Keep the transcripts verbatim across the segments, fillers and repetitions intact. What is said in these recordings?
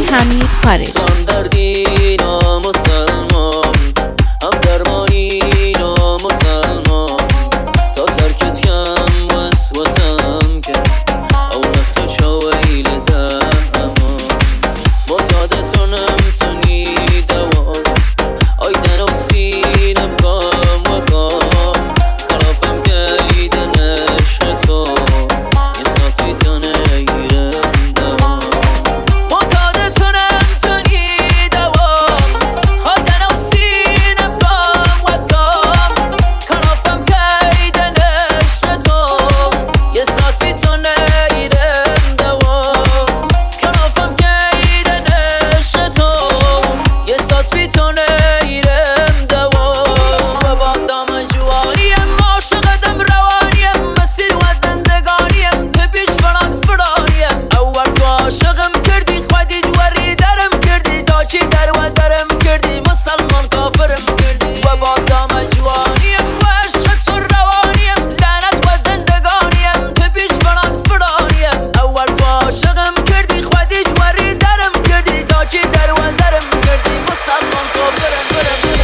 حمید خارجی. هم دردی نامسلمان، هم درمانی نامسلمان، تا ترکت کم وسوسم کرد او نخ چاویل دم امان معتاد تو نمتونی دوام آیدن و سینم کام و کام خلافم گیدن عشق تو یه صافی تو نگیرم دوام معتاد تو نمتونی دوام آیدن و سینم کام و کام خلافم گیدن عشق تو یه صافی تو نگیرم دوام خلافم گیدن عشق تو یه صافی تو نگیرم دوام و با دام جوانیم عاشقتم روانیم مسیر و زندگانیم تو پیش فران فرانیم اول تو عاشقم کردی خودی جوری درم کردی داشی در و درم کردی مسلمان کافرم کردی و با دام جوانیم و عشق تو روانیم لعنت و زندگانیم تو پیش فران فرانیم اول تو عاشقم کردی خودی جوری درم کردی داشی در و درم کردی مسلمان کافرم کردی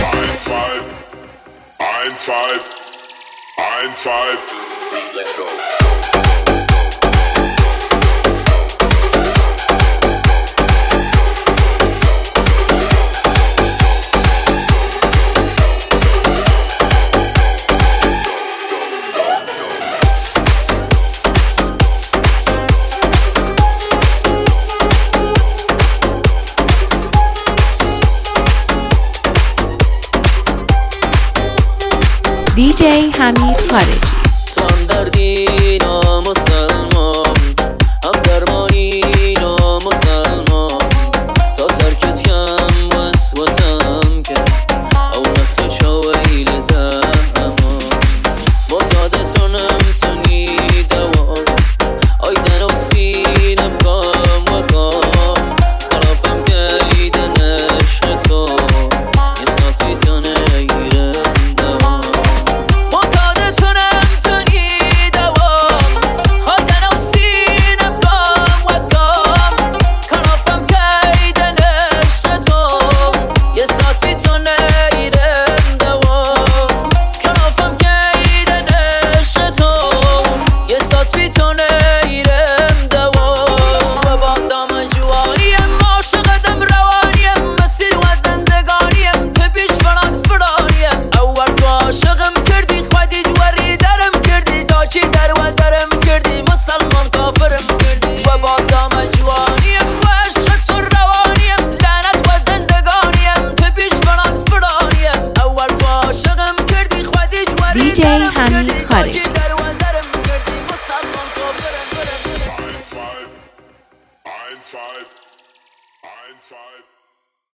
Ein, zwei, ein, zwei, let's go. دی جی حمید خارجی. تو هم دردی